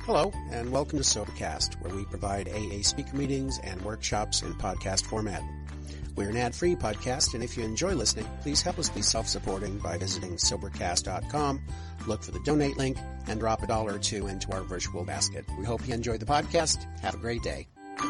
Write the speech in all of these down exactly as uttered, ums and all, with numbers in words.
Hello, and welcome to Sobercast, where we provide A A speaker meetings and workshops in podcast format. We're an ad-free podcast, and if you enjoy listening, please help us be self-supporting by visiting Sobercast dot com, look for the donate link, and drop a dollar or two into our virtual basket. We hope you enjoyed the podcast. Have a great day.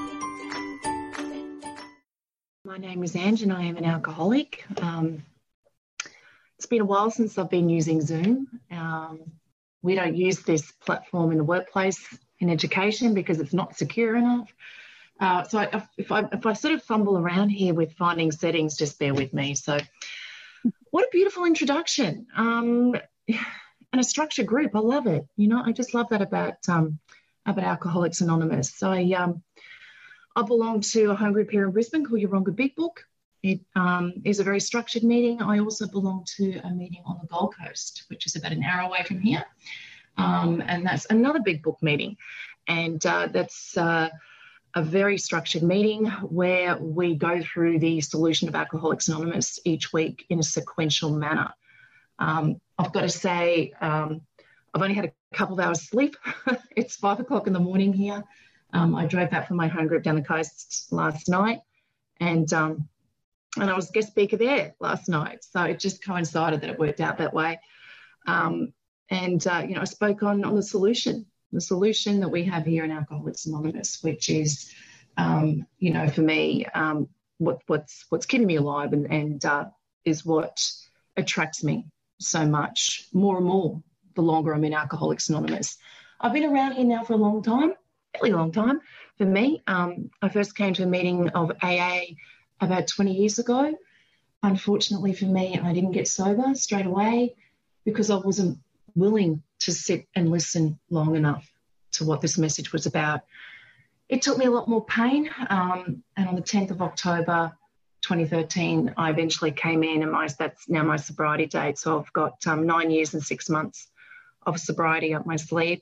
My name is Ange, and I am an alcoholic. Um, it's been a while since I've been using Zoom. Um, we don't use this platform in the workplace in education because it's not secure enough. Uh, so I, if, I, if I sort of fumble around here with finding settings, just bear with me. So what a beautiful introduction. Um, and a structured group, I love it. You know, I just love that about, um, about Alcoholics Anonymous. So I, um, I belong to a home group here in Brisbane called Yeronga Big Book. It um, is a very structured meeting. I also belong to a meeting on the Gold Coast, which is about an hour away from here. Um, and that's another Big Book meeting. And uh, that's uh, a very structured meeting where we go through the solution of Alcoholics Anonymous each week in a sequential manner. Um, I've got to say, um, I've only had a couple of hours sleep. It's five o'clock in the morning here. Um, I drove back from my home group down the coast last night, and um, and I was guest speaker there last night. So it just coincided that it worked out that way. Um, and, uh, you know, I spoke on, on the solution, the solution that we have here in Alcoholics Anonymous, which is, um, you know, for me, um, what, what's what's keeping me alive and, and uh, is what attracts me so much, more and more, the longer I'm in Alcoholics Anonymous. I've been around here now for a long time, fairly long time for me. Um, I first came to a meeting of A A about twenty years ago. Unfortunately for me, I didn't get sober straight away because I wasn't willing to sit and listen long enough to what this message was about. It took me a lot more pain, um, and on the tenth of October twenty thirteen, I eventually came in, and my, that's now my sobriety date. So I've got um, nine years and six months of sobriety up my sleeve.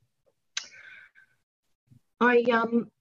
I um.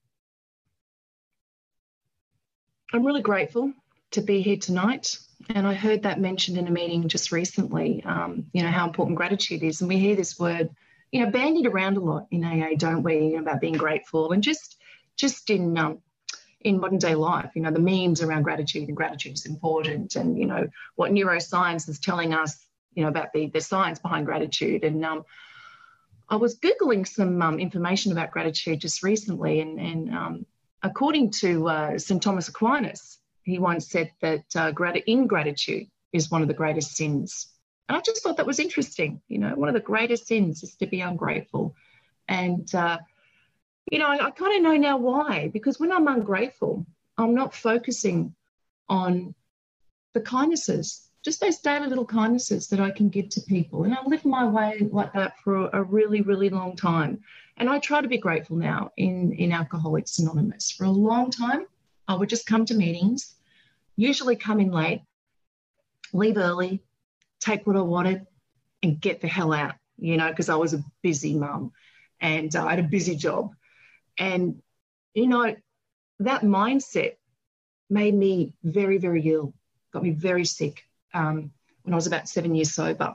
I'm really grateful to be here tonight, and I heard that mentioned in a meeting just recently, um, you know, how important gratitude is, and we hear this word, you know, bandied around a lot in A A, don't we, you know, about being grateful, and just just in um, in modern day life, you know, the memes around gratitude and gratitude is important, and, you know, what neuroscience is telling us, you know, about the, the science behind gratitude. And um, I was Googling some um, information about gratitude just recently, and, and um, according to uh, Saint Thomas Aquinas, he once said that uh, grat- ingratitude is one of the greatest sins. And I just thought that was interesting. You know, one of the greatest sins is to be ungrateful. And, uh, you know, I, I kind of know now why, because when I'm ungrateful, I'm not focusing on the kindnesses, just those daily little kindnesses that I can give to people. And I've lived my way like that for a really, really long time. And I try to be grateful now in, in Alcoholics Anonymous. For a long time, I would just come to meetings, usually come in late, leave early, take what I wanted, and get the hell out, you know, because I was a busy mum and uh, I had a busy job. And, you know, that mindset made me very, very ill, got me very sick um, when I was about seven years sober.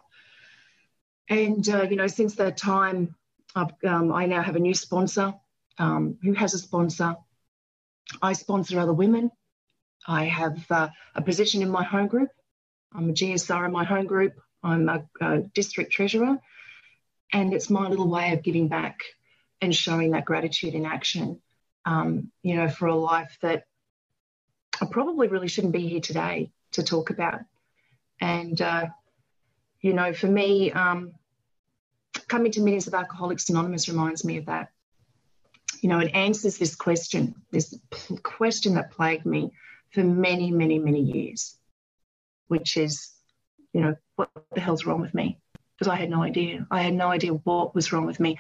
And, uh, you know, since that time, I've, um, I now have a new sponsor um, who has a sponsor. I sponsor other women. I have uh, a position in my home group. I'm a G S R in my home group. I'm a, a district treasurer. And it's my little way of giving back and showing that gratitude in action, um, you know, for a life that I probably really shouldn't be here today to talk about. And, uh, you know, for me, um, coming to meetings of Alcoholics Anonymous reminds me of that. You know, it answers this question, this p- question that plagued me for many, many, many years, which is, you know, what the hell's wrong with me? Because I had no idea. I had no idea what was wrong with me.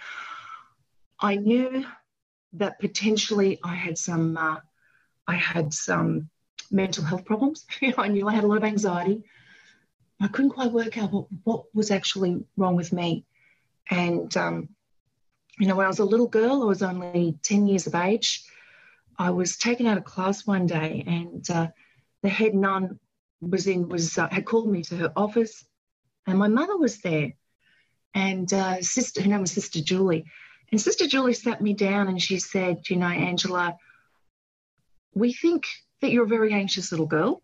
I knew that potentially I had some, uh, I had some mental health problems. I knew I had a lot of anxiety. I couldn't quite work out what, what was actually wrong with me. And, um, you know, when I was a little girl, I was only ten years of age, I was taken out of class one day, and uh, the head nun was in, was uh, had called me to her office, and my mother was there, and uh, sister, her name was Sister Julie, And Sister Julie sat me down and she said, you know, Angela, we think that you're a very anxious little girl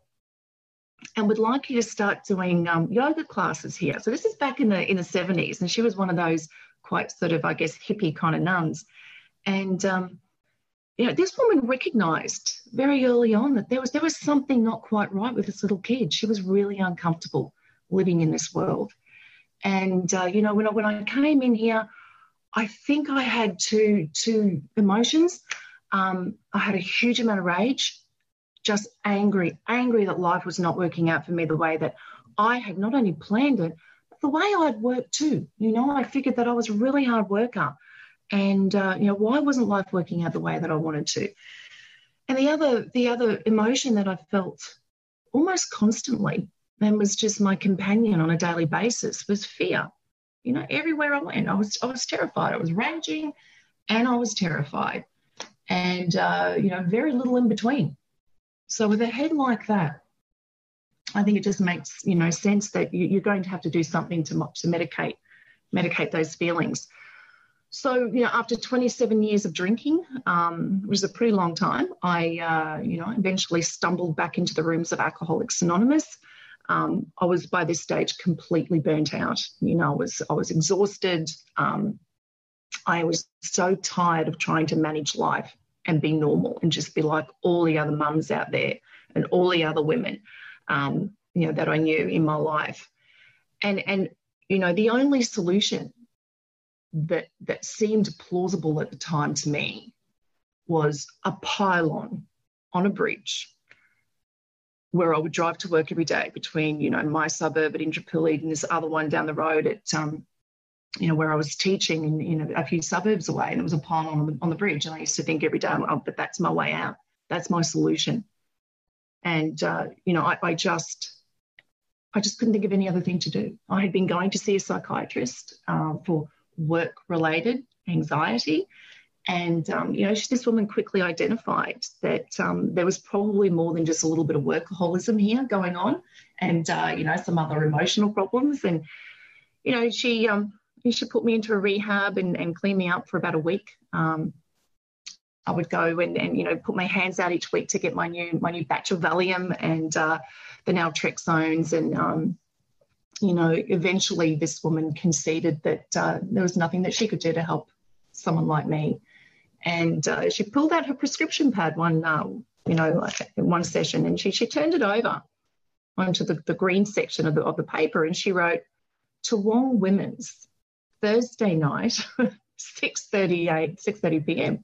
and would like you to start doing um, yoga classes here. So this is back in the in the seventies, and she was one of those quite sort of, I guess, hippie kind of nuns. And, um, you know, this woman recognised very early on that there was there was something not quite right with this little kid. She was really uncomfortable living in this world. And, uh, you know, when I, when I came in here, I think I had two, two emotions. Um, I had a huge amount of rage, just angry, angry that life was not working out for me the way that I had not only planned it, but the way I'd worked too. You know, I figured that I was a really hard worker. And, uh, you know, why wasn't life working out the way that I wanted to? And the other, the other emotion that I felt almost constantly, and was just my companion on a daily basis, was fear. You know, everywhere I went, I was, I was terrified. I was raging and I was terrified. And, uh, you know, very little in between. So with a head like that, I think it just makes, you know, sense that you, you're going to have to do something to, to medicate, medicate those feelings. So, you know, after twenty-seven years of drinking, um, which is a pretty long time, I, uh, you know, eventually stumbled back into the rooms of Alcoholics Anonymous. Um, I was by this stage completely burnt out. You know, I was, I was exhausted. Um, I was so tired of trying to manage life and be normal and just be like all the other mums out there and all the other women, um, you know, that I knew in my life. And, and you know, the only solution that that seemed plausible at the time to me was a pylon on a bridge where I would drive to work every day between, you know, my suburb at Indooroopilly and this other one down the road at, um, you know, where I was teaching in, in a, a few suburbs away, and it was a pylon on the, on the bridge. And I used to think every day, oh, but that's my way out. That's my solution. And, uh, you know, I, I just, I just couldn't think of any other thing to do. I had been going to see a psychiatrist uh, for work-related anxiety. And, um, you know, this woman quickly identified that um, there was probably more than just a little bit of workaholism here going on and, uh, you know, some other emotional problems. And, you know, she um, she put me into a rehab and, and cleaned me up for about a week. Um, I would go and, and, you know, put my hands out each week to get my new my new batch of Valium and uh, the naltrexones. And, um, you know, eventually this woman conceded that uh, there was nothing that she could do to help someone like me. And uh, she pulled out her prescription pad one, uh, you know, in one session, and she she turned it over onto the, the green section of the, of the paper, and she wrote, Toowong Women's, Thursday night, six thirty-eight, six thirty p.m.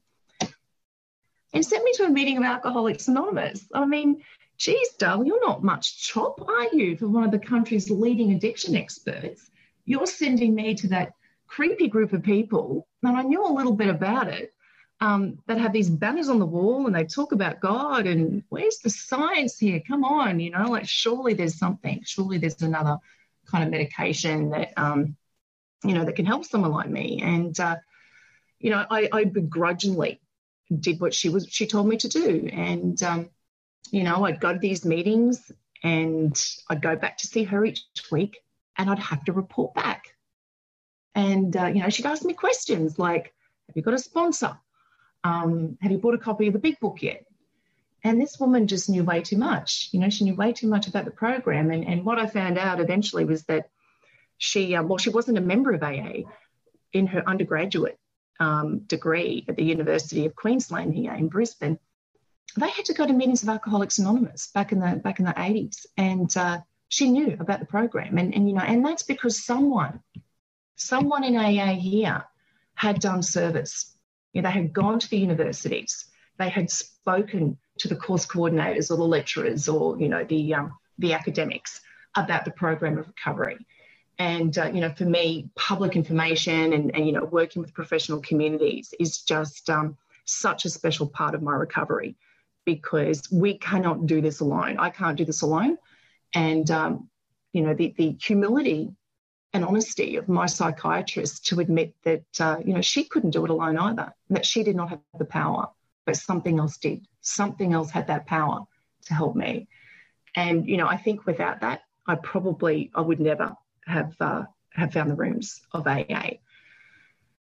and sent me to a meeting of Alcoholics Anonymous. I mean, geez, darling, you're not much chop, are you, for one of the country's leading addiction experts? You're sending me to that creepy group of people, and I knew a little bit about it, um, that have these banners on the wall and they talk about God, and where's the science here? Come on, you know, like surely there's something, surely there's another kind of medication that, um, you know, that can help someone like me. And, uh, you know, I, I begrudgingly did what she was, she told me to do. And, um, you know, I'd go to these meetings and I'd go back to see her each week and I'd have to report back. And, uh, you know, she'd ask me questions like, have you got a sponsor? Um, have you bought a copy of the Big Book yet? And this woman just knew way too much. You know, she knew way too much about the program. And, and what I found out eventually was that she, um, well, she wasn't a member of A A. In her undergraduate um, degree at the University of Queensland here in Brisbane, they had to go to meetings of Alcoholics Anonymous back in the back in the eighties, and uh, she knew about the program. And, and you know, and that's because someone, someone in A A here had done service. You know, they had gone to the universities, they had spoken to the course coordinators or the lecturers or, you know, the um, the academics about the program of recovery. And, uh, you know, for me, public information and, and, you know, working with professional communities is just um, such a special part of my recovery, because we cannot do this alone. I can't do this alone. And, um, you know, the, the humility and honesty of my psychiatrist to admit that, uh, you know, she couldn't do it alone either, that she did not have the power, but something else did. Something else had that power to help me. And, you know, I think without that, I probably, I would never have uh, have found the rooms of A A.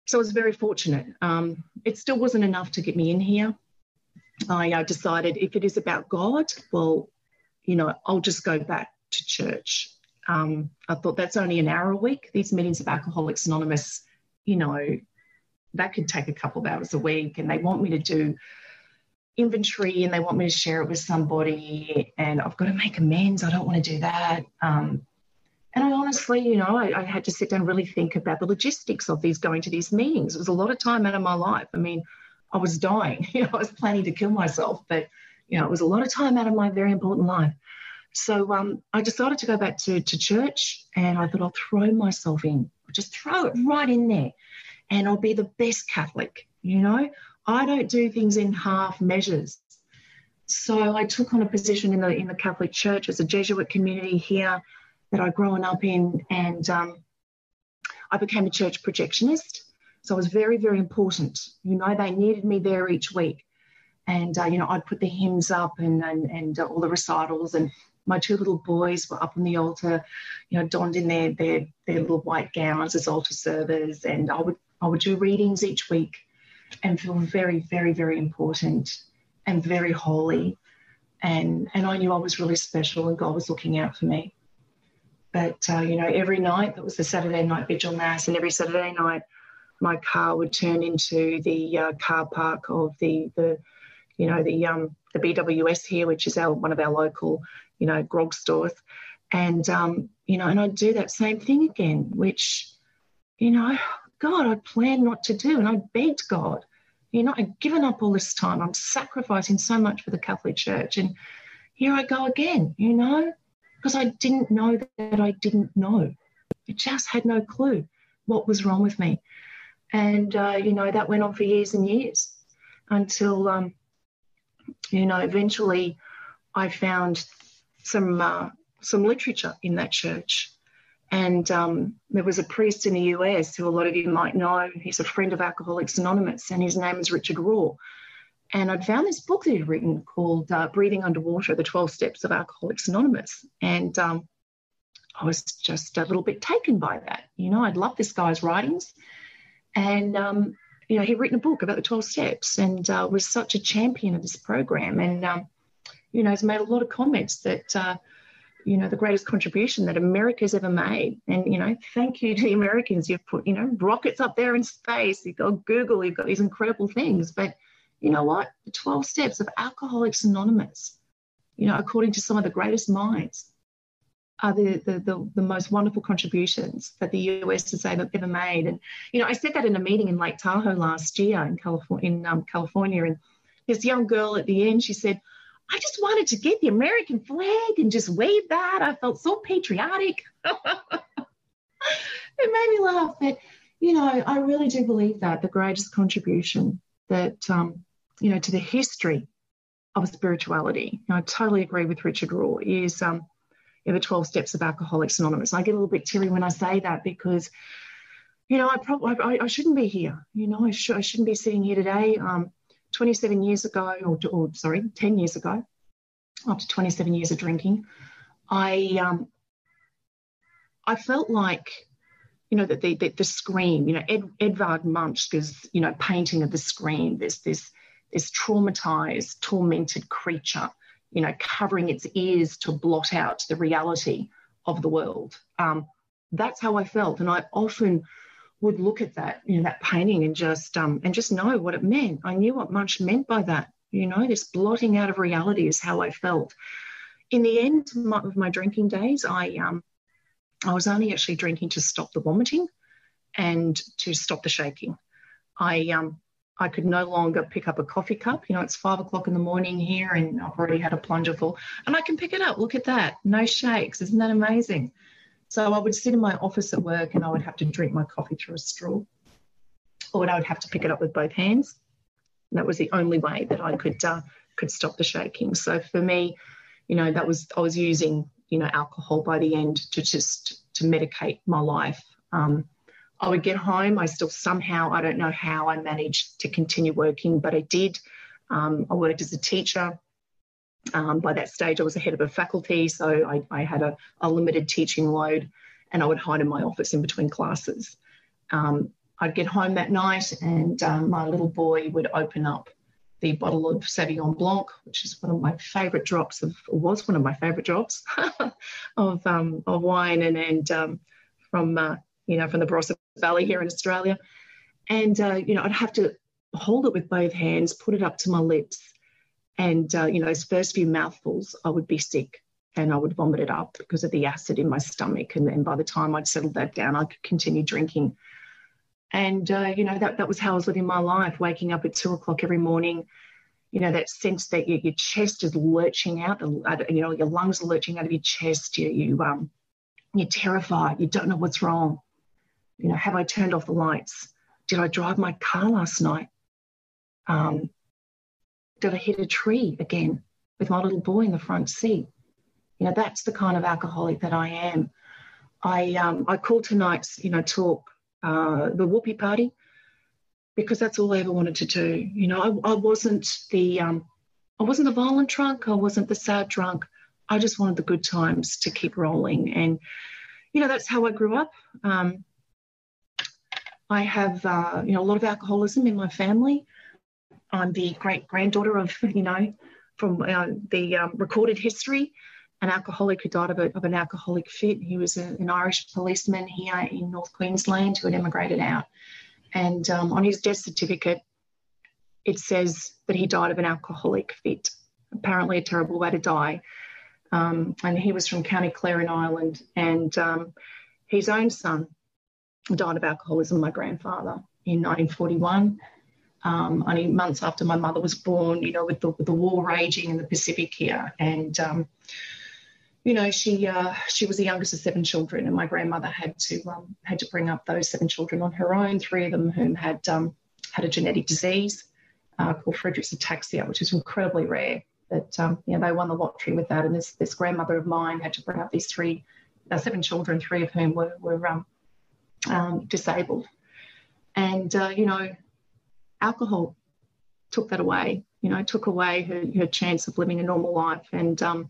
so I was very fortunate. Um, it still wasn't enough to get me in here. I uh, decided if it is about God, well, you know, I'll just go back to church. Um, I thought that's only an hour a week. These meetings of Alcoholics Anonymous, you know, that could take a couple of hours a week, and they want me to do inventory and they want me to share it with somebody, and I've got to make amends. I don't want to do that. Um, and I honestly, you know, I, I had to sit down and really think about the logistics of these going to these meetings. It was a lot of time out of my life. I mean, I was dying. You know, I was planning to kill myself, but, you know, it was a lot of time out of my very important life. So um, I decided to go back to, to church, and I thought I'll throw myself in. I'll just throw it right in there, and I'll be the best Catholic, you know. I don't do things in half measures. So I took on a position in the in the Catholic Church as a Jesuit community here that I'd grown up in, and um, I became a church projectionist. So it was very, very important. You know, they needed me there each week. And, uh, you know, I'd put the hymns up and, and, and uh, all the recitals, and my two little boys were up on the altar, you know, donned in their, their, their little white gowns as altar servers. And I would, I would do readings each week and feel very, very, very important and very holy. And, and I knew I was really special and God was looking out for me. But, uh, you know, every night, that was the Saturday night vigil mass, and every Saturday night my car would turn into the uh, car park of the, the you know, the um, the B W S here, which is our one of our local, you know, grog stores. And, um, you know, and I'd do that same thing again, which, you know, God, I planned not to do. And I begged God, you know, I'd given up all this time. I'm sacrificing so much for the Catholic Church. And here I go again, you know, because I didn't know that I didn't know. I just had no clue what was wrong with me. And, uh, you know, that went on for years and years until, um, you know, eventually I found some uh, some literature in that church. And um, there was a priest in the U S who a lot of you might know. He's a friend of Alcoholics Anonymous, and his name is Richard Rohr. And I'd found this book that he'd written called uh, Breathing Underwater, The twelve Steps of Alcoholics Anonymous. And um, I was just a little bit taken by that. You know, I'd loved this guy's writings. And, um, you know, he'd written a book about the twelve steps, and uh, was such a champion of this program. And, um, you know, has made a lot of comments that, uh, you know, the greatest contribution that America's ever made. And, you know, thank you to the Americans. You've put, you know, rockets up there in space. You've got Google. You've got these incredible things. But you know what? The twelve steps of Alcoholics Anonymous, you know, according to some of the greatest minds, are the, the, the, the most wonderful contributions that the U S has ever, ever made. And, you know, I said that in a meeting in Lake Tahoe last year in California, in, um, California, and this young girl at the end, she said, I just wanted to get the American flag and just wave that. I felt so patriotic. It made me laugh. But, you know, I really do believe that the greatest contribution that, um, you know, to the history of spirituality, and I totally agree with Richard Rohr, is um, in the twelve steps of Alcoholics Anonymous. I get a little bit teary when I say that because, you know, I probably I, I shouldn't be here. You know, I, sh- I shouldn't be sitting here today. Um, twenty-seven years ago, or, or sorry, ten years ago, after twenty-seven years of drinking, I um, I felt like, you know, that the, the the scream, you know, Ed, Edvard Munch's, you know, painting of the scream. There's this this traumatized, tormented creature, you know, covering its ears to blot out the reality of the world. Um, that's how I felt. And I often would look at that, you know, that painting and just um, and just know what it meant. I knew what Munch meant by that. You know, this blotting out of reality is how I felt. In the end of my, of my drinking days, I um, I was only actually drinking to stop the vomiting and to stop the shaking. I um. I could no longer pick up a coffee cup. You know, it's five o'clock in the morning here and I've already had a plunger full and I can pick it up. Look at that. No shakes. Isn't that amazing? So I would sit in my office at work and I would have to drink my coffee through a straw, or I would have to pick it up with both hands. And that was the only way that I could uh, could stop the shaking. So for me, you know, that was, I was using, you know, alcohol by the end to just to medicate my life. Um, I would get home. I still somehow, I don't know how I managed to continue working, but I did. Um, I worked as a teacher. Um, by that stage, I was the head of a faculty, so I, I had a, a limited teaching load, and I would hide in my office in between classes. Um, I'd get home that night and um, my little boy would open up the bottle of Sauvignon Blanc, which is one of my favourite drops of, or was one of my favourite drops of um, of wine, and and um, from uh, you know from the Barossa Valley here in Australia, and uh, you know I'd have to hold it with both hands, put it up to my lips, and uh, you know those first few mouthfuls I would be sick and I would vomit it up because of the acid in my stomach, and then by the time I'd settled that down, I could continue drinking. And, uh, you know, that, that was how I was living my life, waking up at two o'clock every morning, you know, that sense that your, your chest is lurching out, you know, your lungs are lurching out of your chest. You, you, um, you're terrified. You don't know what's wrong. You know, have I turned off the lights? Did I drive my car last night? Um, did I hit a tree again with my little boy in the front seat? You know, that's the kind of alcoholic that I am. I, um, I call tonight's, you know, talk, Uh, the whoopee party, because that's all I ever wanted to do. You know, I, I wasn't the um, I wasn't the violent drunk. I wasn't the sad drunk. I just wanted the good times to keep rolling, and you know that's how I grew up. Um, I have uh, you know a lot of alcoholism in my family. I'm the great granddaughter of you know from uh, the um, recorded history. An alcoholic who died of, a, of an alcoholic fit. He was a, an Irish policeman here in North Queensland who had emigrated out. And um, on his death certificate, it says that he died of an alcoholic fit. Apparently a terrible way to die. Um, and he was from County Clare in Ireland. And um, his own son died of alcoholism, my grandfather, in nineteen forty-one. Um, only months after my mother was born, you know, with the, with the war raging in the Pacific here. And, um, you know, she uh, she was the youngest of seven children, and my grandmother had to um, had to bring up those seven children on her own. Three of them whom had um, had a genetic disease uh, called Friedreich's ataxia, which is incredibly rare. But um, you know, they won the lottery with that, and this this grandmother of mine had to bring up these three, uh, seven children, three of whom were were um, um, disabled, and uh, you know, alcohol took that away. You know, took away her, her chance of living a normal life, and um,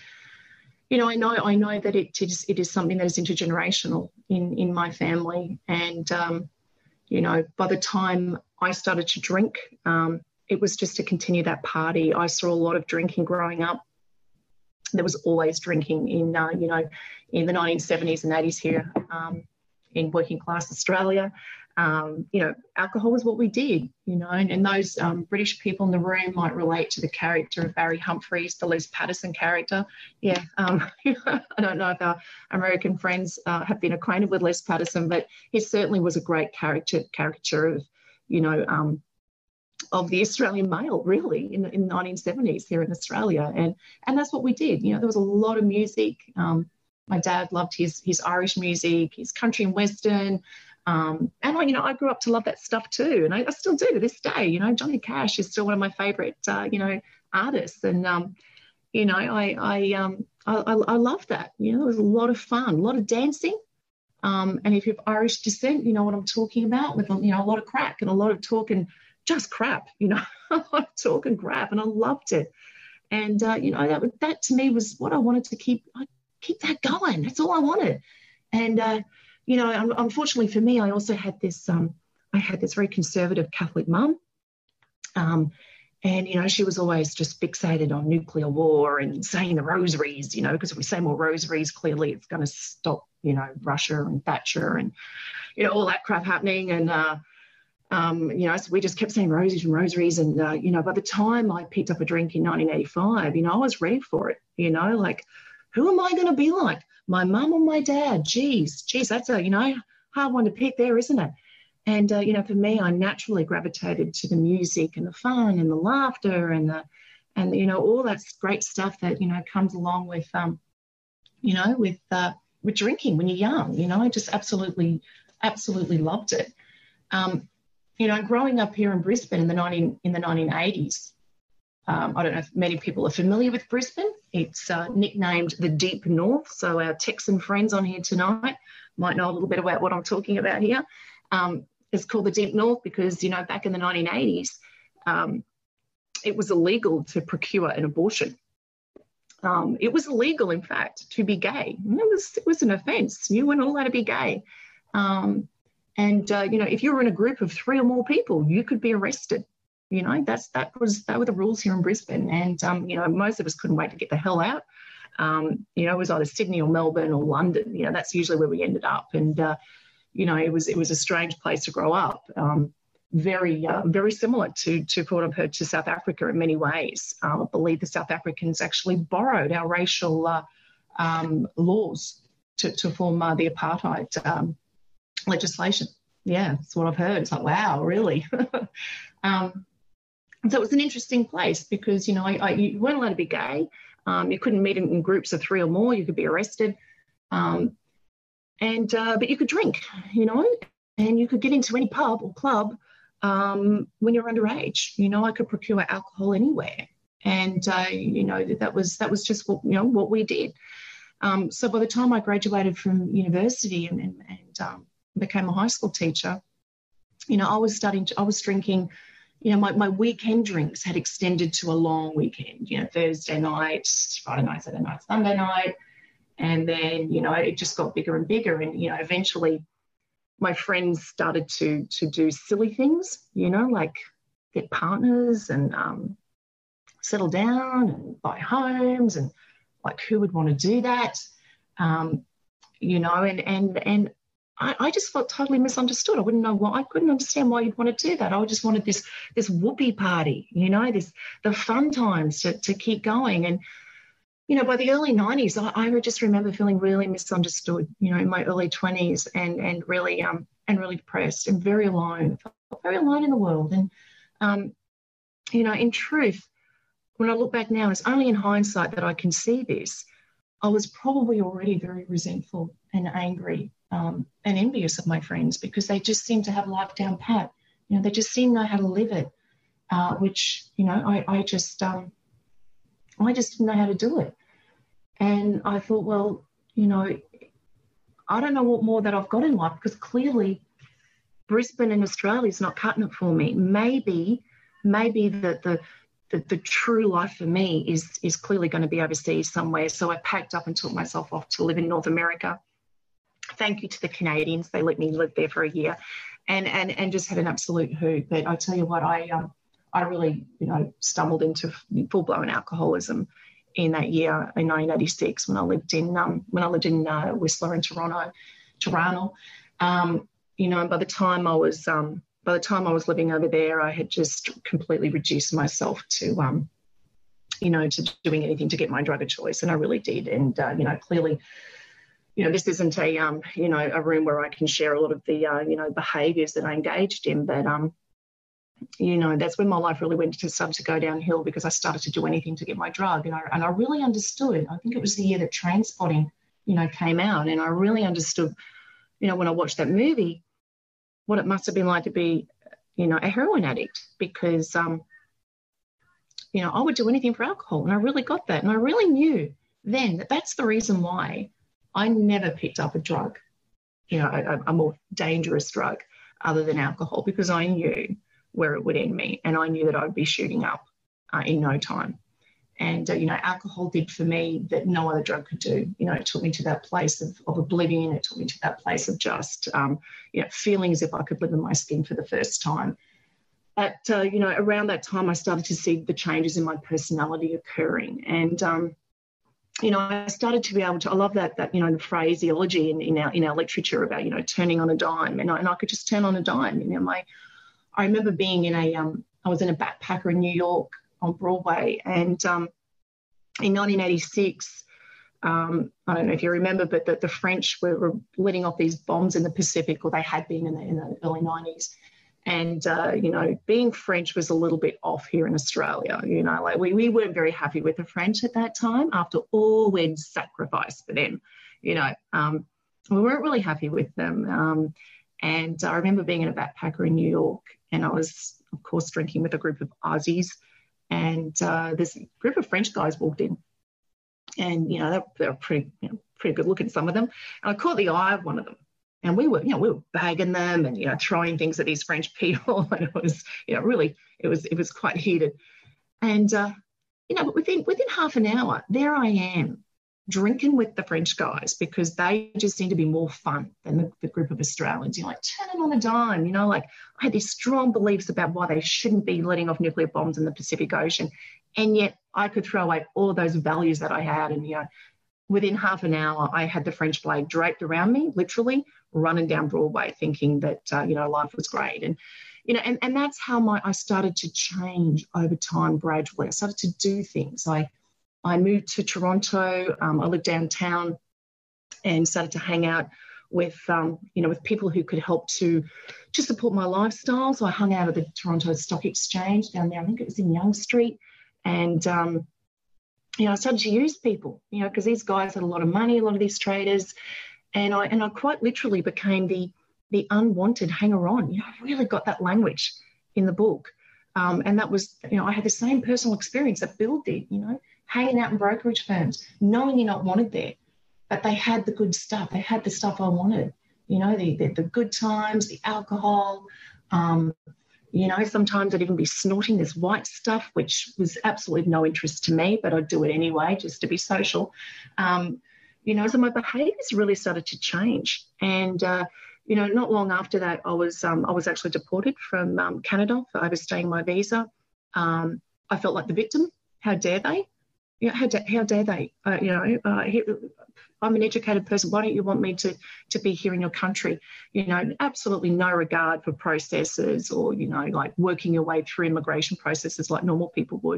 You know, I know I know that it is it is something that is intergenerational in, in my family. And, um, you know, by the time I started to drink, um, it was just to continue that party. I saw a lot of drinking growing up. There was always drinking in, uh, you know, in the nineteen seventies and eighties here um, in working class Australia. Um, you know, alcohol was what we did, you know, and, and those um, British people in the room might relate to the character of Barry Humphries, the Les Patterson character. Yeah, um, I don't know if our American friends uh, have been acquainted with Les Patterson, but he certainly was a great character, caricature of, you know, um, of the Australian male, really, in, in the nineteen seventies here in Australia. And and that's what we did. You know, there was a lot of music. Um, my dad loved his, his Irish music, his country and Western. Um, and, I, you know, I grew up to love that stuff too. And I, I still do to this day. You know, Johnny Cash is still one of my favourite, uh, you know, artists. And, um, you know, I I, um, I I I love that. You know, it was a lot of fun, a lot of dancing. Um, and if you're of Irish descent, you know what I'm talking about, with, you know, a lot of crack and a lot of talking just crap, you know, a lot of talk and crap. And I loved it. And, uh, you know, that that to me was what I wanted to keep, I keep that going. That's all I wanted. And, uh, you know, unfortunately for me, I also had this, um, I had this very conservative Catholic mum. Um, and, you know, she was always just fixated on nuclear war and saying the rosaries, you know, because if we say more rosaries, clearly it's going to stop, you know, Russia and Thatcher and, you know, all that crap happening. And, uh, um, you know, so we just kept saying rosaries and rosaries. And, uh, you know, by the time I picked up a drink in nineteen eighty-five, you know, I was ready for it, you know, like, who am I going to be like? My mum or my dad? Geez, geez, that's a, you know, hard one to pick there, isn't it? And, uh, you know, for me, I naturally gravitated to the music and the fun and the laughter and, the, and you know, all that great stuff that, you know, comes along with, um, you know, with, uh, with drinking when you're young. You know, I just absolutely, absolutely loved it. Um, you know, growing up here in Brisbane in the nineteen in the nineteen eighties, Um, I don't know if many people are familiar with Brisbane. It's uh, nicknamed the Deep North. So our Texan friends on here tonight might know a little bit about what I'm talking about here. Um, it's called the Deep North because, you know, back in the nineteen eighties, um, it was illegal to procure an abortion. Um, it was illegal, in fact, to be gay. It was, it was an offence. You weren't allowed to be gay. Um, And, uh, you know, if you were in a group of three or more people, you could be arrested. You know, that's that was that were the rules here in Brisbane. And, um, you know, most of us couldn't wait to get the hell out. Um, you know, it was either Sydney or Melbourne or London. You know, that's usually where we ended up. And, uh, you know, it was it was a strange place to grow up. Um, very, uh, very similar to, to what I've heard to South Africa in many ways. Um, I believe the South Africans actually borrowed our racial uh, um, laws to, to form uh, the apartheid um, legislation. Yeah, that's what I've heard. It's like, wow, really? um, so it was an interesting place because, you know, I, I, you weren't allowed to be gay. Um, you couldn't meet in, in groups of three or more. You could be arrested. Um, and uh, but you could drink, you know, and you could get into any pub or club um, when you're underage. You know, I could procure alcohol anywhere. And, uh, you know, that was that was just, what, you know, what we did. Um, so by the time I graduated from university and, and, and um, became a high school teacher, you know, I was starting to, I was drinking, you know, my, my weekend drinks had extended to a long weekend, you know, Thursday night, Friday night, Saturday night, Sunday night. And then, you know, it just got bigger and bigger. And, you know, eventually my friends started to to do silly things, you know, like get partners and um, settle down and buy homes, and like who would want to do that, um, you know, and and and I, I just felt totally misunderstood. I wouldn't know why. I couldn't understand why you'd want to do that. I just wanted this this whoopee party, you know, this the fun times to to keep going. And you know, by the early nineties, I, I just remember feeling really misunderstood, you know, in my early twenties, and and really um and really depressed and very alone. I felt very alone in the world. And um, you know, in truth, when I look back now, it's only in hindsight that I can see this. I was probably already very resentful and angry um, and envious of my friends, because they just seem to have life down pat. You know, they just seem to know how to live it, uh, which, you know, I, I just um, I just didn't know how to do it. And I thought, well, you know, I don't know what more that I've got in life, because clearly Brisbane and Australia is not cutting it for me. Maybe, maybe the the the, the true life for me is is clearly going to be overseas somewhere. So I packed up and took myself off to live in North America. Thank you to the Canadians. They let me live there for a year, and and and just had an absolute hoot. But I tell you what, I um I really, you know, stumbled into full-blown alcoholism in that year in nineteen eighty-six when I lived in um when I lived in uh, Whistler in Toronto, Toronto. Um, you know, and by the time I was um by the time I was living over there, I had just completely reduced myself to um you know to doing anything to get my drug of choice, and I really did. And uh, you know, clearly, you know, this isn't a um you know a room where I can share a lot of the uh, you know behaviours that I engaged in, but um. you know, that's when my life really went to start to go downhill, because I started to do anything to get my drug. And I, and I really understood. I think it was the year that Trainspotting, you know, came out. And I really understood, you know, when I watched that movie, what it must have been like to be, you know, a heroin addict, because, um, you know, I would do anything for alcohol. And I really got that. And I really knew then that that's the reason why I never picked up a drug, you know, a, a more dangerous drug other than alcohol, because I knew where it would end me, and I knew that I'd be shooting up uh, in no time. And, uh, you know, alcohol did for me that no other drug could do. You know, it took me to that place of, of oblivion. It took me to that place of just, um, you know, feeling as if I could live in my skin for the first time. At, uh, you know, around that time, I started to see the changes in my personality occurring. And, um, you know, I started to be able to, I love that, that you know, the phraseology in, in, our, in our literature about, you know, turning on a dime. And I, and I could just turn on a dime. You know, my I remember being in a, um, I was in a backpacker in New York on Broadway, and um, in nineteen eighty-six, um, I don't know if you remember, but the, the French were, were letting off these bombs in the Pacific, or they had been in the, in the early nineties. And, uh, you know, being French was a little bit off here in Australia. You know, like we, we weren't very happy with the French at that time, after all we'd sacrificed for them. You know, um, we weren't really happy with them. Um, and I remember being in a backpacker in New York, and I was, of course, drinking with a group of Aussies, and uh, this group of French guys walked in, and you know they, they were pretty, you know, pretty good looking, some of them. And I caught the eye of one of them, and we were, you know, we were bagging them and you know throwing things at these French people, and it was, you know, really, it was, it was quite heated. And uh, you know, but within within half an hour, there I am, drinking with the French guys because they just seem to be more fun than the, the group of Australians. You're like, turning on a dime, you know, like I had these strong beliefs about why they shouldn't be letting off nuclear bombs in the Pacific Ocean. And yet I could throw away all of those values that I had. And, you know, within half an hour, I had the French flag draped around me, literally running down Broadway thinking that, uh, you know, life was great. And, you know, and, and that's how my I started to change over time gradually. I started to do things. I I moved to Toronto. Um, I lived downtown and started to hang out with, um, you know, with people who could help to, to support my lifestyle. So I hung out at the Toronto Stock Exchange down there. I think it was in Yonge Street. And, um, you know, I started to use people, you know, because these guys had a lot of money, a lot of these traders. And I and I quite literally became the, the unwanted hanger-on. You know, I really got that language in the book. Um, and that was, you know, I had the same personal experience that Bill did, you know, hanging out in brokerage firms, knowing you're not wanted there, but they had the good stuff. They had the stuff I wanted, you know, the the, the good times, the alcohol. Um, you know, sometimes I'd even be snorting this white stuff, which was absolutely of no interest to me, but I'd do it anyway just to be social. Um, you know, so my behaviours really started to change. And, uh, you know, not long after that, I was um, I was actually deported from um, Canada for overstaying my visa. Um, I felt like the victim. How dare they? You know, how, da- how dare they? Uh, you know, uh, he, I'm an educated person. Why don't you want me to to be here in your country? You know, absolutely no regard for processes or, you know, like working your way through immigration processes like normal people would.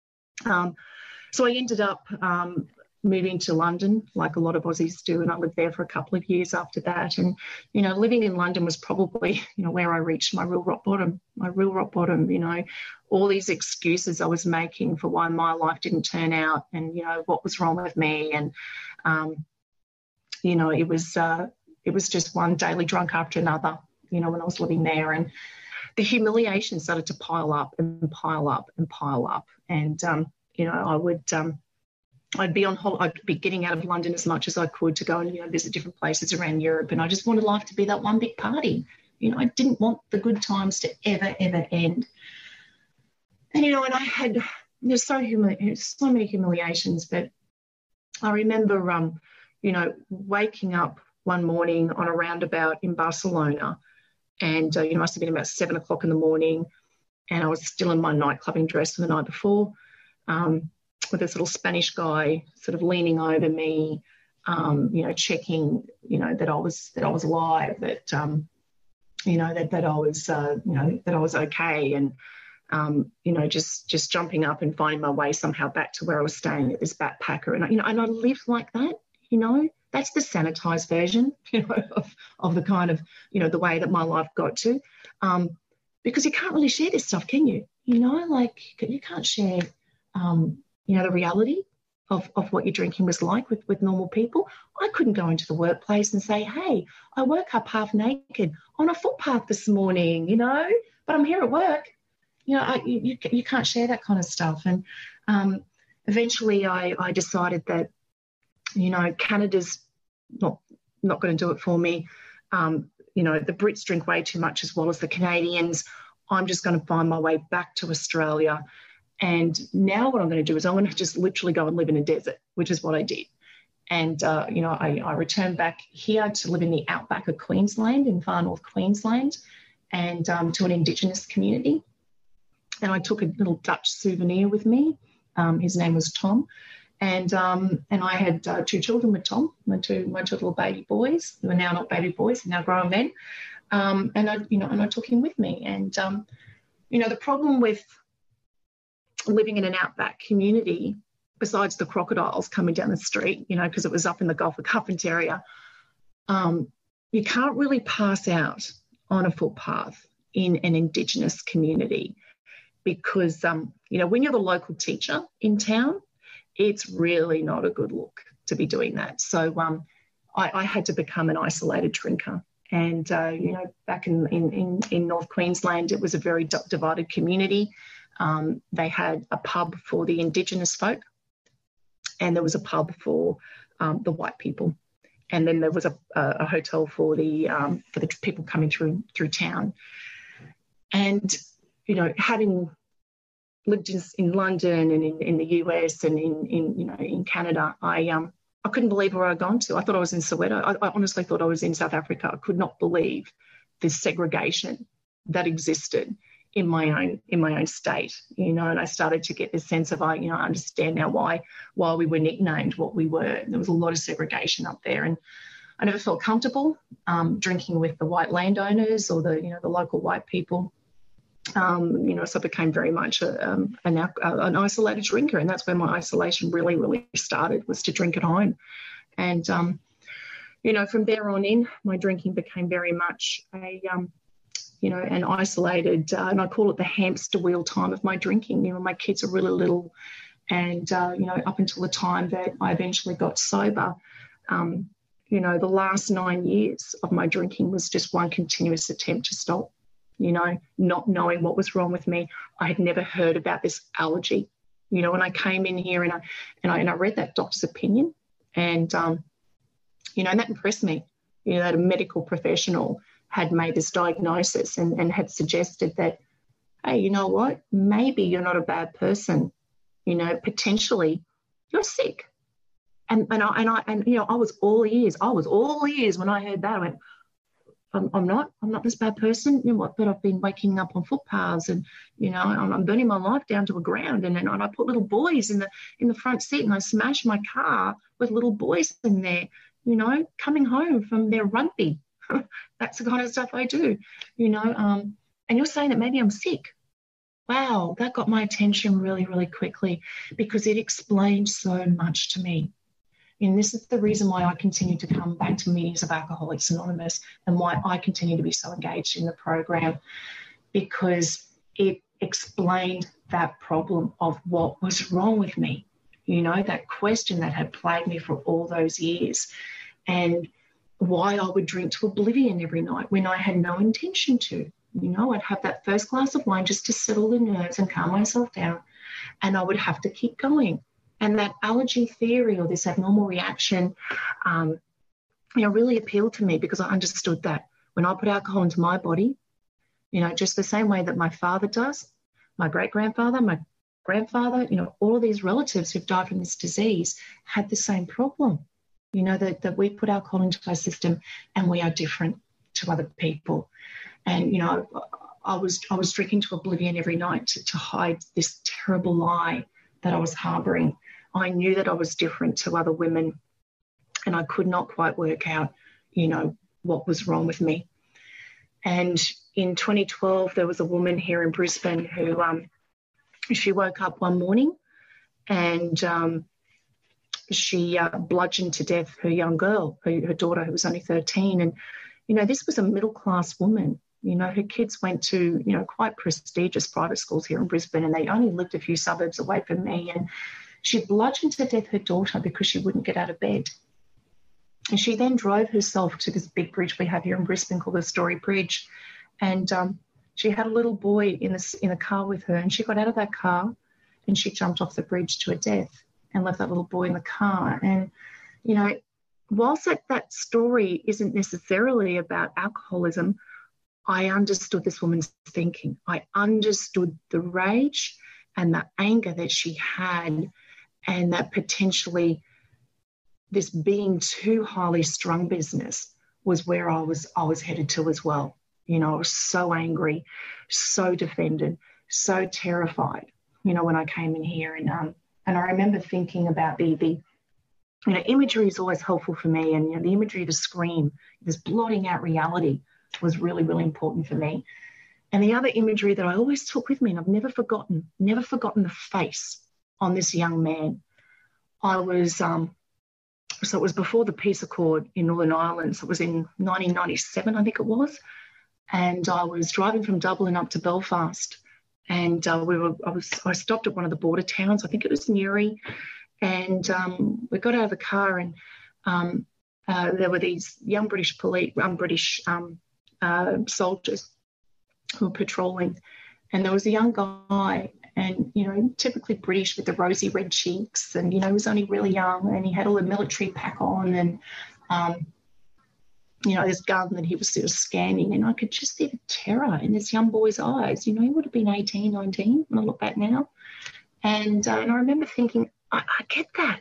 Um, so I ended up um, moving to London, like a lot of Aussies do, and I lived there for a couple of years after that. And, you know, living in London was probably, you know, where I reached my real rock bottom, my real rock bottom, you know, all these excuses I was making for why my life didn't turn out and, you know, what was wrong with me. And, um, you know, it was, uh, it was just one daily drunk after another, you know, when I was living there. And the humiliation started to pile up and pile up and pile up. And, um, you know, I would, um, I'd be on hol- I'd be getting out of London as much as I could to go and, you know, visit different places around Europe. And I just wanted life to be that one big party. You know, I didn't want the good times to ever, ever end. And, you know, and I had, there's so, humili- so many humiliations, but I remember, um, you know, waking up one morning on a roundabout in Barcelona and, uh, you know, must have been about seven o'clock in the morning and I was still in my nightclubbing dress from the night before. Um, with this little Spanish guy sort of leaning over me, um, you know, checking, you know, that I was that I was alive, that um, you know, that that I was, uh, you know, that I was okay, and um, you know, just just jumping up and finding my way somehow back to where I was staying at this backpacker, and you know, and I lived like that, you know, that's the sanitized version, you know, of of the kind of, you know, the way that my life got to, um, because you can't really share this stuff, can you? You know, like you can't share. Um, you know, the reality of, of what your drinking was like with, with normal people. I couldn't go into the workplace and say, hey, I woke up half naked on a footpath this morning, you know, but I'm here at work. You know, I, you, you can't share that kind of stuff. And um, eventually I, I decided that, you know, Canada's not, not going to do it for me. Um, you know, the Brits drink way too much as well as the Canadians. I'm just going to find my way back to Australia. And now what I'm going to do is I'm going to just literally go and live in a desert, which is what I did. And, uh, you know, I, I returned back here to live in the outback of Queensland, in far north Queensland, and um, to an Indigenous community. And I took a little Dutch souvenir with me. Um, his name was Tom. And um, and I had uh, two children with Tom, my two, my two little baby boys, who are now not baby boys, now grown men. Um, and, I, you know, and I took him with me. And, um, you know, the problem with living in an outback community, besides the crocodiles coming down the street, you know, because it was up in the Gulf of Carpentaria, um, you can't really pass out on a footpath in an Indigenous community because, um, you know, when you're the local teacher in town, it's really not a good look to be doing that. So um, I, I had to become an isolated drinker. And, uh, you know, back in, in, in, in North Queensland, it was a very d- divided community. Um, they had a pub for the Indigenous folk and there was a pub for um, the white people. And then there was a, a hotel for the um, for the people coming through through town. And, you know, having lived in, in London and in, in the U S and in, in, you know, in Canada, I um I couldn't believe where I'd gone to. I thought I was in Soweto. I, I honestly thought I was in South Africa. I could not believe this segregation that existed in my own in my own state, you know. And I started to get this sense of, I, you know, I understand now why why we were nicknamed what we were. There was a lot of segregation up there, and I never felt comfortable um, drinking with the white landowners or the, you know, the local white people. Um, you know, so I became very much a, um, an, an isolated drinker, and that's where my isolation really, really started, was to drink at home. And, um, you know, from there on in, my drinking became very much a, um, you know, an isolated, uh, and I call it the hamster wheel time of my drinking. You know, my kids are really little, and, uh, you know, up until the time that I eventually got sober, um, you know, the last nine years of my drinking was just one continuous attempt to stop. You know, not knowing what was wrong with me. I had never heard about this allergy. You know, when I came in here and I and I and I read that doctor's opinion, and um, you know, and that impressed me. You know, that a medical professional had made this diagnosis and, and had suggested that, hey, you know what? Maybe you're not a bad person. You know, potentially you're sick. And and I and I and you know, I was all ears. I was all ears when I heard that. I went, I'm, I'm not, I'm not this bad person, you know what, but I've been waking up on footpaths, and, you know, I'm, I'm burning my life down to the ground. And, and I put little boys in the, in the front seat, and I smash my car with little boys in there, you know, coming home from their rugby. That's the kind of stuff I do, you know. Um, and you're saying that maybe I'm sick. Wow, that got my attention really, really quickly, because it explained so much to me. And this is the reason why I continue to come back to meetings of Alcoholics Anonymous, and why I continue to be so engaged in the program, because it explained that problem of what was wrong with me, you know, that question that had plagued me for all those years, and why I would drink to oblivion every night when I had no intention to. You know, I'd have that first glass of wine just to settle the nerves and calm myself down, and I would have to keep going. And that allergy theory, or this abnormal reaction, um, you know, really appealed to me, because I understood that when I put alcohol into my body, you know, just the same way that my father does, my great-grandfather, my grandfather, you know, all of these relatives who've died from this disease had the same problem, you know, that, that we put alcohol into our system and we are different to other people. And, you know, I was, I was drinking to oblivion every night to, to hide this terrible lie that I was harbouring. I knew that I was different to other women, and I could not quite work out, you know, what was wrong with me. And in twenty twelve, there was a woman here in Brisbane who, um, she woke up one morning, and um, she uh, bludgeoned to death her young girl, her, her daughter, who was only thirteen. And, you know, this was a middle-class woman. You know, her kids went to, you know, quite prestigious private schools here in Brisbane, and they only lived a few suburbs away from me. And she bludgeoned to death her daughter because she wouldn't get out of bed. And she then drove herself to this big bridge we have here in Brisbane called the Story Bridge. And um, she had a little boy in the, in the car with her, and she got out of that car and she jumped off the bridge to her death and left that little boy in the car. And, you know, whilst that, that story isn't necessarily about alcoholism, I understood this woman's thinking. I understood the rage and the anger that she had, and that potentially this being too highly strung business was where I was I was headed to as well. You know, I was so angry, so defended, so terrified, you know, when I came in here. And um, and I remember thinking about the, the you know, imagery is always helpful for me. And, you know, the imagery of the scream, this blotting out reality, was really, really important for me. And the other imagery that I always took with me, and I've never forgotten, never forgotten the face on this young man. I was, um, so it was before the Peace Accord in Northern Ireland. So it was in nineteen ninety-seven, I think it was. And I was driving from Dublin up to Belfast. And uh, we were, I was, I stopped at one of the border towns. I think it was Newry. And um, we got out of the car, and um, uh, there were these young British police, um, British um, uh, soldiers who were patrolling. And there was a young guy, and, you know, typically British with the rosy red cheeks, and, you know, he was only really young, and he had all the military pack on, and, um, you know, this gun that he was sort of scanning, and I could just see the terror in this young boy's eyes. You know, he would have been eighteen, nineteen when I look back now. And, uh, and I remember thinking, I, I get that.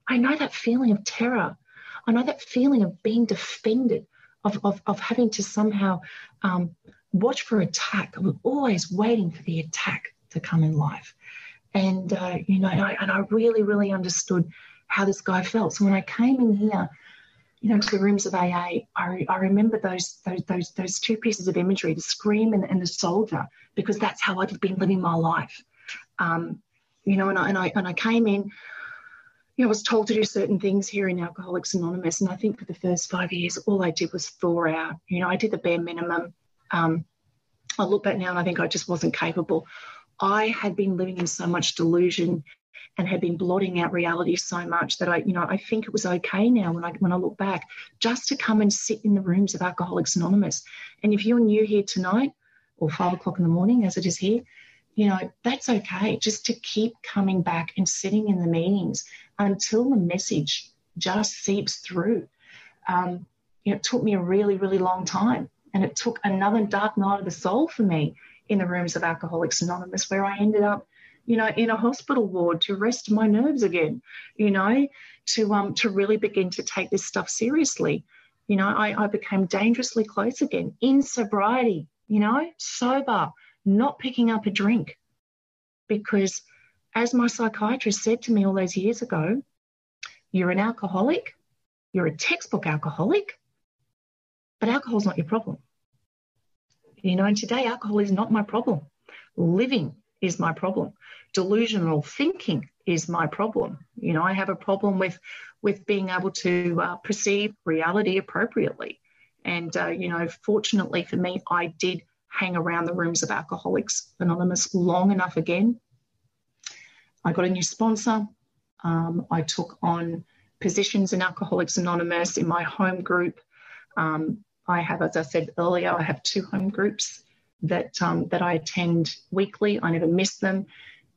I know that feeling of terror. I know that feeling of being defended, of, of, of having to somehow um, watch for attack. I'm always waiting for the attack to come in life. And, uh, you know, and I, and I really, really understood how this guy felt. So when I came in here, you know, to the rooms of A A, I, I remember those, those those those two pieces of imagery, the scream and, and the soldier, because that's how I'd been living my life. Um, you know, and I, and I and I came in, you know, I was told to do certain things here in Alcoholics Anonymous, and I think for the first five years, all I did was thaw out. You know, I did the bare minimum. Um, I look back now and I think I just wasn't capable. I had been living in so much delusion and had been blotting out reality so much that I, you know, I think it was okay now when I when I look back, just to come and sit in the rooms of Alcoholics Anonymous. And if you're new here tonight, or five o'clock in the morning as it is here, you know, that's okay. Just to keep coming back and sitting in the meetings until the message just seeps through. Um, you know, it took me a really, really long time, and it took another dark night of the soul for me in the rooms of Alcoholics Anonymous, where I ended up, you know, in a hospital ward to rest my nerves again, you know, to um to really begin to take this stuff seriously. You know, I, I became dangerously close again in sobriety, you know, sober, not picking up a drink. Because as my psychiatrist said to me all those years ago, you're an alcoholic, you're a textbook alcoholic, but alcohol's not your problem. You know, and today alcohol is not my problem. Living is my problem. Delusional thinking is my problem. You know, I have a problem with with being able to uh, perceive reality appropriately. And, uh, you know, fortunately for me, I did hang around the rooms of Alcoholics Anonymous long enough again. I got a new sponsor. Um, I took on positions in Alcoholics Anonymous in my home group. Um, I have, as I said earlier, I have two home groups that um, that I attend weekly. I never miss them.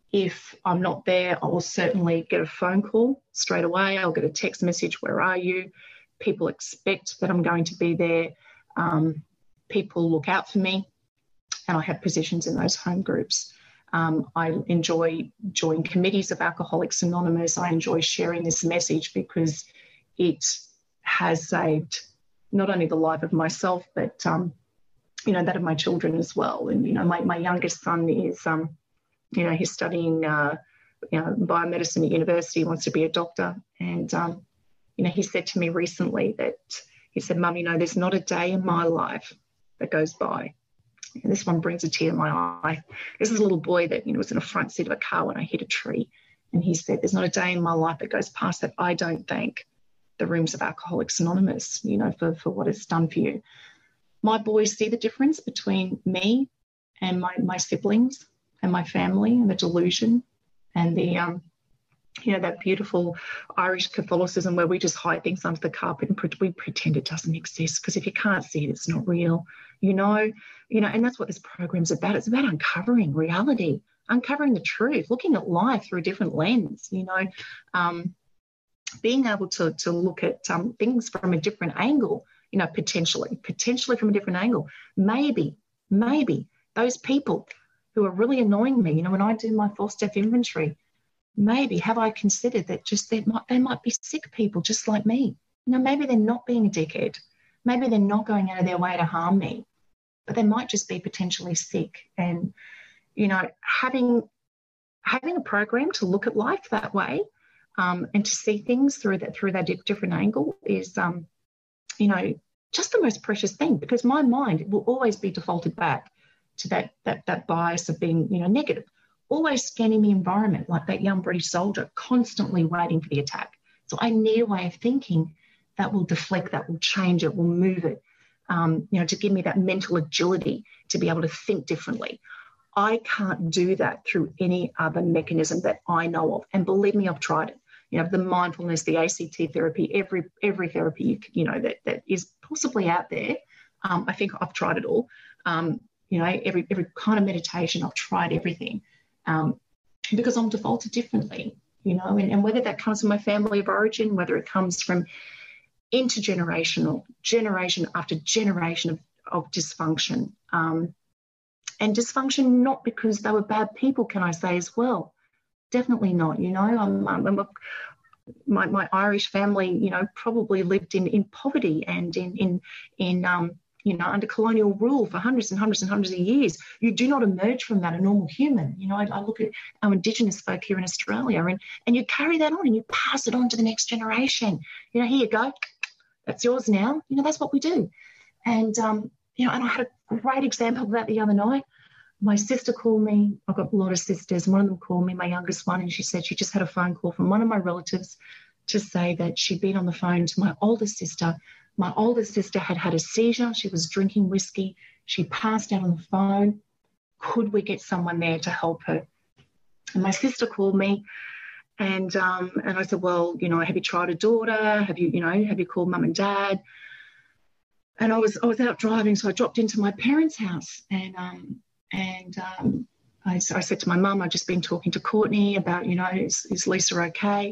If I'm not there, I will certainly get a phone call straight away. I'll get a text message, where are you? People expect that I'm going to be there. Um, people look out for me, and I have positions in those home groups. Um, I enjoy joining committees of Alcoholics Anonymous. I enjoy sharing this message because it has saved not only the life of myself, but um, you know, that of my children as well. And, you know, my, my youngest son is, um, you know, he's studying, uh, you know, biomedicine at university, wants to be a doctor. And, um, you know, he said to me recently that, he said, Mum, you know, there's not a day in my life that goes by. And this one brings a tear to my eye. This is a little boy that, you know, was in the front seat of a car when I hit a tree. And he said, there's not a day in my life that goes past that I don't thank the rooms of Alcoholics Anonymous, you know, for, for what it's done for you. My boys see the difference between me and my, my siblings and my family, and the delusion and the, um, you know, that beautiful Irish Catholicism where we just hide things under the carpet and pre- we pretend it doesn't exist, because if you can't see it, it's not real, you know, you know, and that's what this program's about. It's about uncovering reality, uncovering the truth, looking at life through a different lens, you know, um, being able to, to look at um, things from a different angle, you know, potentially, potentially from a different angle. Maybe, maybe those people who are really annoying me, you know, when I do my false death inventory, maybe have I considered that just they might, they might be sick people just like me. You know, maybe they're not being a dickhead. Maybe they're not going out of their way to harm me, but they might just be potentially sick. And, you know, having, having a program to look at life that way, um, and to see things through that, through that different angle is, um, you know, just the most precious thing, because my mind will always be defaulted back to that, that, that bias of being, you know, negative, always scanning the environment like that young British soldier, constantly waiting for the attack. So I need a way of thinking that will deflect, that will change it, will move it, um, you know, to give me that mental agility to be able to think differently. I can't do that through any other mechanism that I know of. And believe me, I've tried it. You know, the mindfulness, the A C T therapy, every every therapy, you, you know, that, that is possibly out there. Um, I think I've tried it all. Um, you know, every every kind of meditation, I've tried everything, um, because I'm defaulted differently, you know, and, and whether that comes from my family of origin, whether it comes from intergenerational, generation after generation of, of dysfunction, um, and dysfunction not because they were bad people, can I say as well. Definitely not, you know. I'm, I'm, my, my Irish family, you know, probably lived in, in poverty and in, in, in um, you know, under colonial rule for hundreds and hundreds and hundreds of years. You do not emerge from that a normal human. You know, I, I look at our Indigenous folk here in Australia, and, and you carry that on and you pass it on to the next generation. You know, here you go. That's yours now. You know, that's what we do. And, um, you know, and I had a great example of that the other night. My sister called me. I've got a lot of sisters. One of them called me, my youngest one, and she said she just had a phone call from one of my relatives to say that she'd been on the phone to my older sister. My older sister had had a seizure. She was drinking whiskey. She passed out on the phone. Could we get someone there to help her? And my sister called me, and um, and I said, well, you know, have you tried a daughter? Have you, you know, have you called mum and dad? And I was I was out driving, so I dropped into my parents' house, and um, and um, I, I said to my mum, I'd just been talking to Courtney about, you know, is, is Lisa okay?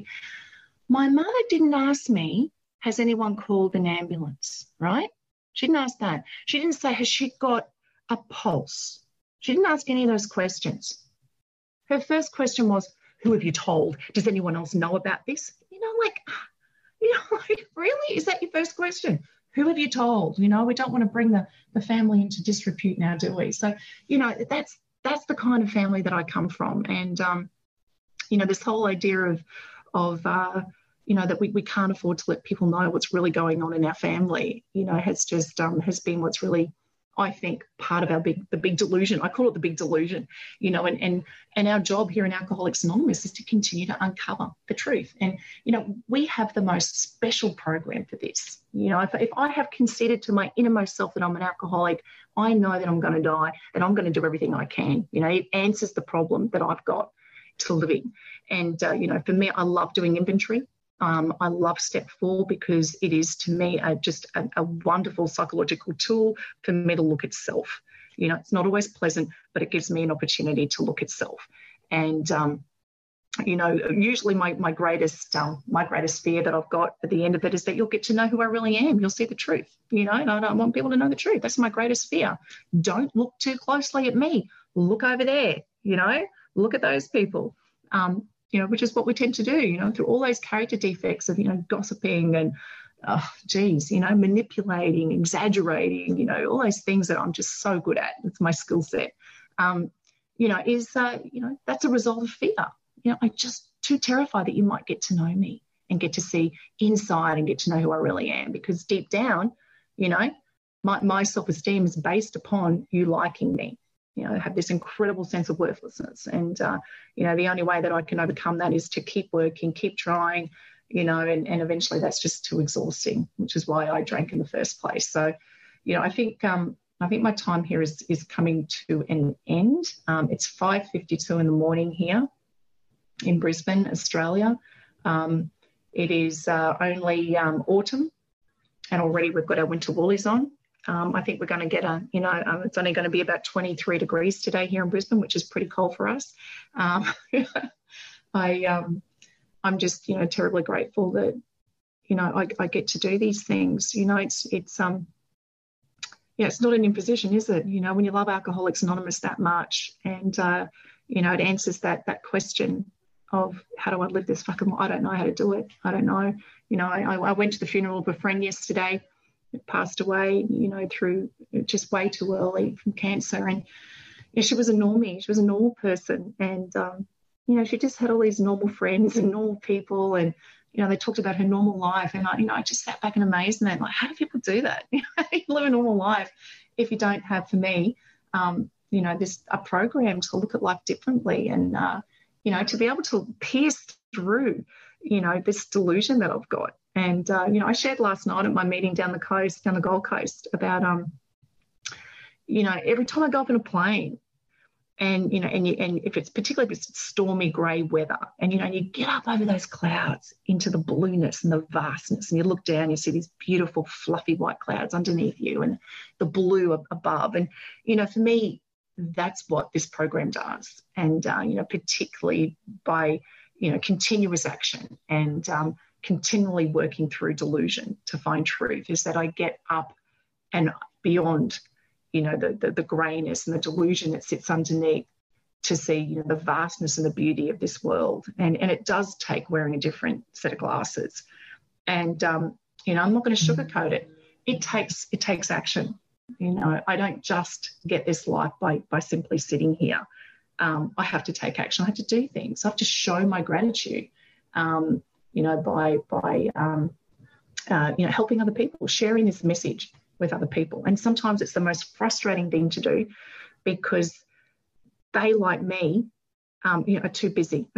My mother didn't ask me, has anyone called an ambulance, right? She didn't ask that. She didn't say, has she got a pulse? She didn't ask any of those questions. Her first question was, who have you told? Does anyone else know about this? You know, like, you know, like, really? Is that your first question? Who have you told? You know, we don't want to bring the, the family into disrepute now, do we? So, you know, that's that's the kind of family that I come from. And, um, you know, this whole idea of, of uh, you know, that we, we can't afford to let people know what's really going on in our family, you know, has just um, has been what's really, I think, part of our big, the big delusion. I call it the big delusion, you know, and, and, and our job here in Alcoholics Anonymous is to continue to uncover the truth. And, you know, we have the most special program for this. You know, if, if I have conceded to my innermost self that I'm an alcoholic, I know that I'm going to die, that I'm going to do everything I can. You know, it answers the problem that I've got to living. And, uh, you know, for me, I love doing inventory. Um, I love Step Four because it is, to me, a, just a, a wonderful psychological tool for me to look at self. You know, it's not always pleasant, but it gives me an opportunity to look at self. And, um, you know, usually my, my greatest um, my greatest fear that I've got at the end of it is that you'll get to know who I really am. You'll see the truth, you know, and I don't want people to know the truth. That's my greatest fear. Don't look too closely at me. Look over there, you know, look at those people. Um, you know, which is what we tend to do, you know, through all those character defects of, you know, gossiping and, oh, geez, you know, manipulating, exaggerating, you know, all those things that I'm just so good at. It's my skill set, um, you know, is, uh, you know, that's a result of fear. You know, I'm just too terrified that you might get to know me and get to see inside and get to know who I really am, because deep down, you know, my, my self-esteem is based upon you liking me. You know, I have this incredible sense of worthlessness. And, uh, you know, the only way that I can overcome that is to keep working, keep trying, you know, and, and eventually that's just too exhausting, which is why I drank in the first place. So, you know, I think um, I think my time here is, is coming to an end. Um, it's five fifty-two in the morning here in Brisbane, Australia. Um, it is uh, only um, autumn, and already we've got our winter woolies on. Um, I think we're going to get a, you know, um, it's only going to be about twenty-three degrees today here in Brisbane, which is pretty cold for us. Um, I, um, I'm just, you know, terribly grateful that, you know, I, I get to do these things. You know, it's, it's, um, yeah, it's not an imposition, is it? You know, when you love Alcoholics Anonymous that much, and, uh, you know, it answers that, that question of how do I live this fucking life? I don't know how to do it. I don't know. You know, I, I went to the funeral of a friend yesterday. It passed away, you know, through just way too early from cancer. And yeah, she was a normie. She was a normal person. And, um, you know, she just had all these normal friends and normal people. And, you know, they talked about her normal life. And, I, you know, I just sat back in amazement. Like, how do people do that? How do you live a normal life if you don't have, for me, um, you know, this a program to look at life differently and, uh, you know, to be able to pierce through, you know, this delusion that I've got. And, uh, you know, I shared last night at my meeting down the coast, down the Gold Coast, about, um, you know, every time I go up in a plane and, you know, and, you, and if it's particularly if it's stormy grey weather and, you know, you get up over those clouds into the blueness and the vastness and you look down, you see these beautiful fluffy white clouds underneath you and the blue above. And, you know, for me, that's what this program does. And, uh, you know, particularly by, you know, continuous action and, um, continually working through delusion to find truth, is that I get up and beyond, you know, the, the, the greyness and the delusion that sits underneath to see, you know, the vastness and the beauty of this world. And, and it does take wearing a different set of glasses. And, um, you know, I'm not going to sugarcoat it. It takes, it takes action. You know, I don't just get this life by, by simply sitting here. Um, I have to take action. I have to do things. I have to show my gratitude, um, you know, by, by um, uh, you know, helping other people, sharing this message with other people. And sometimes it's the most frustrating thing to do because they, like me, um, you know, are too busy,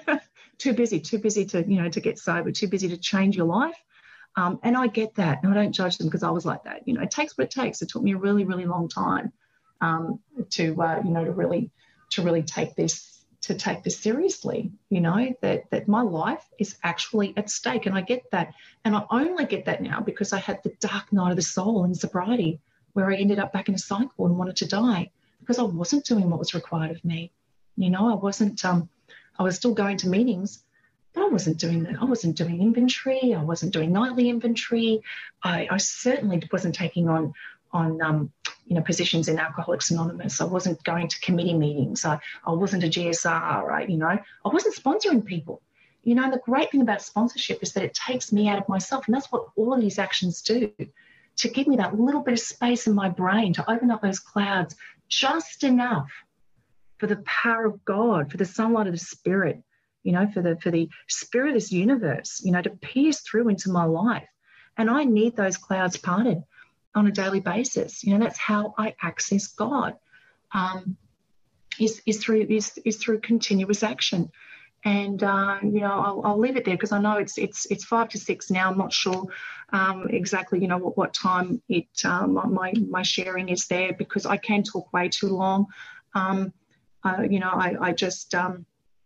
too busy, too busy to, you know, to get sober, too busy to change your life. Um, and I get that, and I don't judge them because I was like that. You know, it takes what it takes. It took me a really, really long time um, to, uh, you know, to really, to really take this, to take this seriously. You know, that that my life is actually at stake, and I get that. And I only get that now because I had the dark night of the soul in sobriety, where I ended up back in a cycle and wanted to die because I wasn't doing what was required of me. You know, I wasn't. Um, I was still going to meetings. But I wasn't doing that. I wasn't doing inventory. I wasn't doing nightly inventory. I, I certainly wasn't taking on, on um, you know, positions in Alcoholics Anonymous. I wasn't going to committee meetings. I, I wasn't a G S R, right? You know, I wasn't sponsoring people. You know, and the great thing about sponsorship is that it takes me out of myself, and that's what all of these actions do, to give me that little bit of space in my brain to open up those clouds just enough for the power of God, for the sunlight of the Spirit, you know, for the for the spirit of this universe, you know, to pierce through into my life. And I need those clouds parted on a daily basis. You know, that's how I access God, um, is, is, through, is, is through continuous action. And, uh, you know, I'll, I'll leave it there because I know it's it's it's five to six now. I'm not sure um, exactly, you know, what, what time it um, my, my sharing is there because I can talk way too long. Um, uh, you know, I, I just... Um,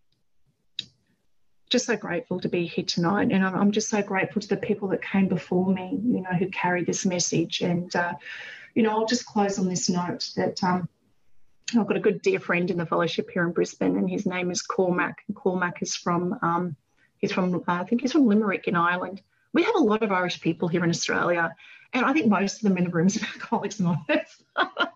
just so grateful to be here tonight, and I'm, I'm just so grateful to the people that came before me, you know, who carried this message. And uh, you know, I'll just close on this note that um, I've got a good dear friend in the fellowship here in Brisbane, and his name is Cormac. And Cormac is from um, he's from uh, I think he's from Limerick in Ireland. We have a lot of Irish people here in Australia, and I think most of them in the rooms of Alcoholics Anonymous.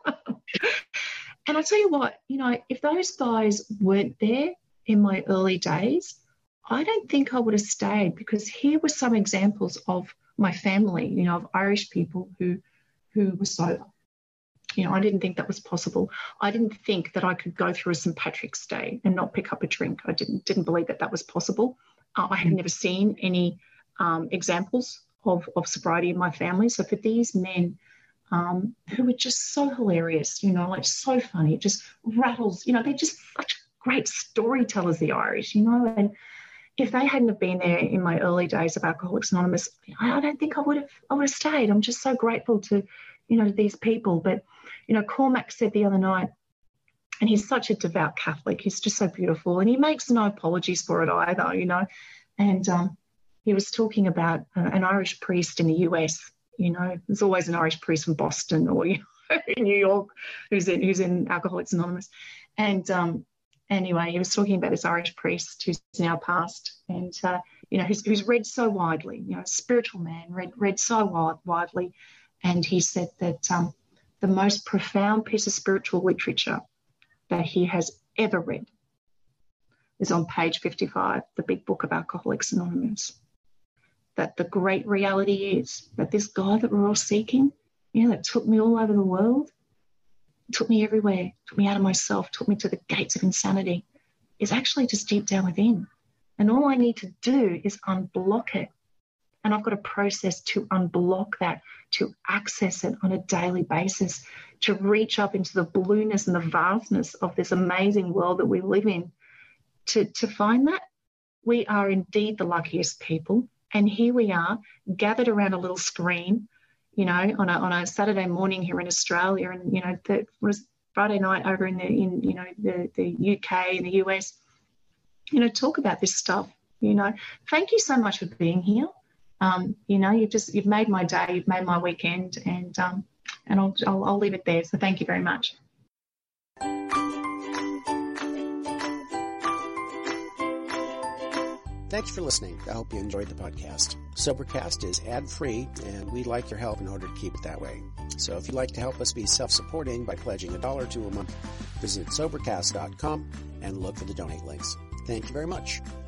And I tell you what, you know, if those guys weren't there in my early days, I don't think I would have stayed, because here were some examples of my family, you know, of Irish people who who were sober. You know, I didn't think that was possible. I didn't think that I could go through a Saint Patrick's Day and not pick up a drink. I didn't didn't believe that that was possible. Uh, I had never seen any um, examples of, of sobriety in my family. So for these men um, who were just so hilarious, you know, like so funny, it just rattles, you know, they're just such great storytellers, the Irish, you know, and if they hadn't have been there in my early days of Alcoholics Anonymous, I don't think I would have I would have stayed. I'm just so grateful to, you know, to these people. But, you know, Cormac said the other night, and he's such a devout Catholic, he's just so beautiful, and he makes no apologies for it either, you know. And um, he was talking about uh, an Irish priest in the U S. You know, there's always an Irish priest from Boston or, you know, in New York who's in who's in Alcoholics Anonymous, and um, Anyway, he was talking about this Irish priest who's now passed, and uh, you know, who's, who's read so widely, you know, a spiritual man, read read so wide, widely, and he said that um, the most profound piece of spiritual literature that he has ever read is on page fifty-five, the Big Book of Alcoholics Anonymous. That the great reality is that this God that we're all seeking, you know, that took me all over the world, took me everywhere, took me out of myself, took me to the gates of insanity, is actually just deep down within. And all I need to do is unblock it. And I've got a process to unblock that, to access it on a daily basis, to reach up into the blueness and the vastness of this amazing world that we live in. To, to find that, we are indeed the luckiest people. And here we are, gathered around a little screen, you know, on a on a Saturday morning here in Australia, and you know, the was Friday night over in the in you know the the U K and the U S, you know, talk about this stuff. You know, thank you so much for being here. Um, you know, you've just you've made my day, you've made my weekend, and um, and I'll, I'll I'll leave it there. So thank you very much. Thanks for listening. I hope you enjoyed the podcast. Sobercast is ad-free, and we'd like your help in order to keep it that way. So if you'd like to help us be self-supporting by pledging a dollar to a month, visit Sobercast dot com and look for the donate links. Thank you very much.